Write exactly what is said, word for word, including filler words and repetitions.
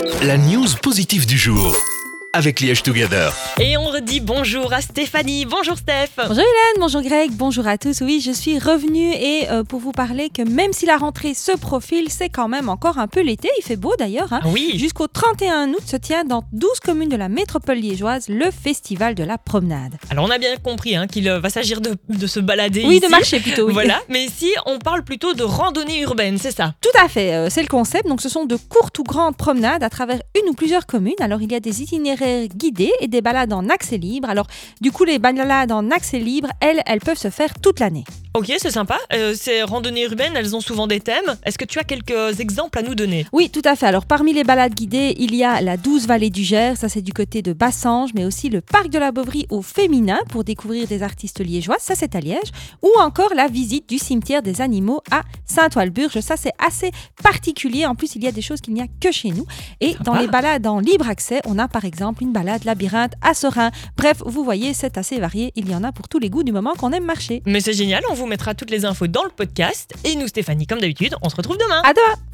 La news positive du jour avec Liège Together. Et on redit bonjour à Stéphanie. Bonjour Steph. Bonjour Hélène, bonjour Greg, bonjour à tous. Oui, je suis revenue et euh, pour vous parler que même si la rentrée se profile, c'est quand même encore un peu l'été. Il fait beau d'ailleurs. Hein. Oui. Jusqu'au trente et un août se tient dans douze communes de la métropole liégeoise le festival de la promenade. Alors on a bien compris hein, qu'il va s'agir de, de se balader Oui, ici. de marcher plutôt. Oui. Voilà, mais ici on parle plutôt de randonnée urbaine, c'est ça? Tout à fait, euh, c'est le concept. Donc ce sont de courtes ou grandes promenades à travers une ou plusieurs communes. Alors il y a des itinéraires guidés et des balades en accès libre. Alors du coup les balades en accès libre, elles, elles peuvent se faire toute l'année. Ok, c'est sympa. Euh, ces randonnées urbaines, elles ont souvent des thèmes. Est-ce que tu as quelques exemples à nous donner? Oui, tout à fait. Alors parmi les balades guidées, il y a la douce vallée du Gers, ça c'est du côté de Bassange, mais aussi le parc de la Bovry au féminin pour découvrir des artistes liégeois, ça c'est à Liège, ou encore la visite du cimetière des animaux à Saint-Walburge, ça c'est assez particulier. En plus, il y a des choses qu'il n'y a que chez nous. Et Sympa. dans les balades en libre accès, on a par exemple une balade labyrinthe à Serein. Bref, vous voyez, c'est assez varié. Il y en a pour tous les goûts du moment qu'on aime marcher. Mais c'est génial, on vous mettra toutes les infos dans le podcast. Et nous, Stéphanie, comme d'habitude, on se retrouve demain. À demain!